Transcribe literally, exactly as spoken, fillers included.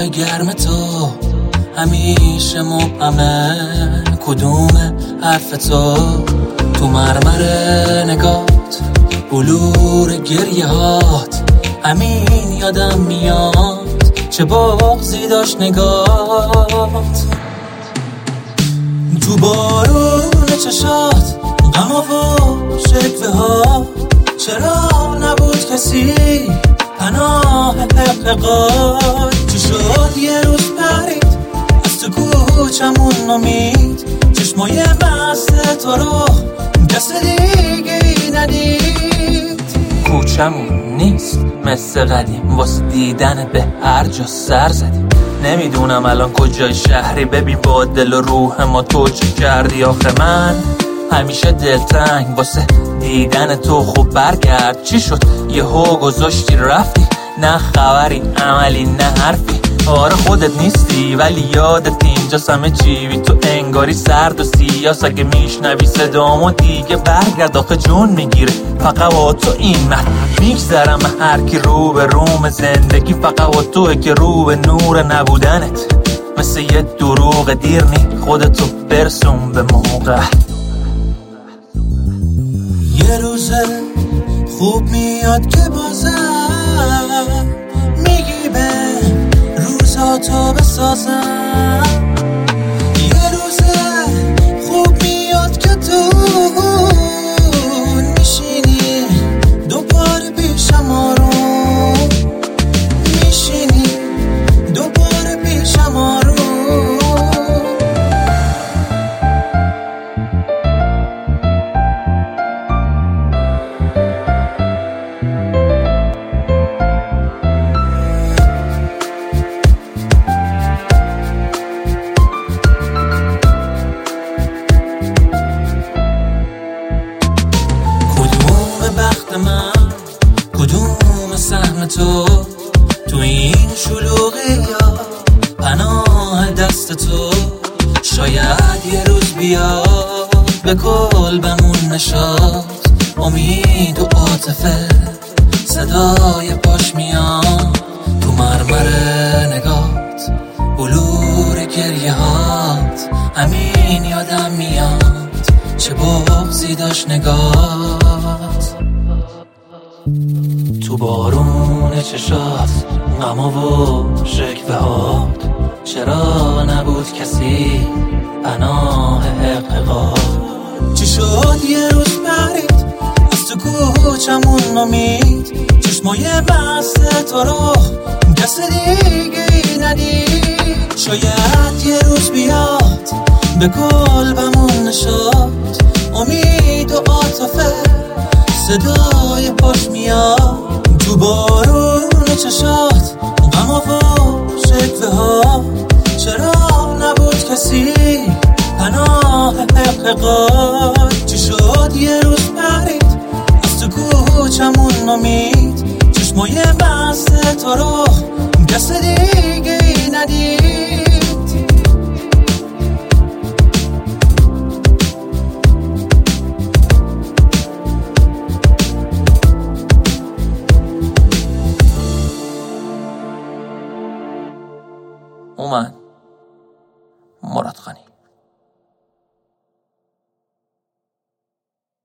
گرم تو همیشه مبهمه، کدوم حرف تو تو مرمر نگات، بلور گریه هات همین یادم میاد، چه بغضی داشت نگات. تو بارون چشات غم و شکوه ها، چرا نبود کسی پناه حقیقات؟ چی شد یه روز پرید از تو کوچمون امید، چشمای مست تو رو کس دیگه ای ندید. کوچمون نیست مثل قدیم، واسه دیدن به هر جا سر زدیم. نمیدونم الان کجای شهری، ببین با دل و روح ما تو چه کردی. آخه من همیشه دلتنگ واسه دیدن تو، خوب برگرد چی شد یهو گذاشتی رفتی؟ نه خبری عملی نه حرفی، آره خودت نیستی ولی یادت اینجاست همه چی بی تو انگاری سرد و سیاس. اگه میشنوی صدامو دیگه برگرد، آخه جون میگیره فقط با تو این من میگذرم. هر کی رو به روم زندگی فقط با توه که رو به نور نبودنت، مثل یه دروغ دیر نی خودتو برسون به موقع. یه روزه خوب میاد که بازم میگی به روزاتو بسازم. یه روزه خوب میاد که تو میشینی دوباره پیشم، آروم میشینی دوباره پیشم آروم. من کدوم سهم تو تو این شلوغی یا پناه دست تو؟ شاید یه روز بیاد به قلبمون نشاد، امید و عاطفه صدای پاش میاد. تو مرمر نگات بلور گریه هات همین یادم میاد، چه بغضی داشت نگات. تو بارون چشات غم و شکوه هات، چرا نبود کسی پناه حقیقات؟ چی شد یه روز پرید از تو کوچمون امید، چشمای مست تو رو کس دیگه ای ندید. شاید یه روز بیاد به قلبمون نشاد، امید و عاطفه صدای پاش میاد. تو بارون چشات غم و شکوه ها، چرا نبود کسی پناه حقیقات؟ چی شد یه روز پرید از تو کوچمون امید، چشمای مست تو رو کس دیگه ای ندید. اومن مراد خانی.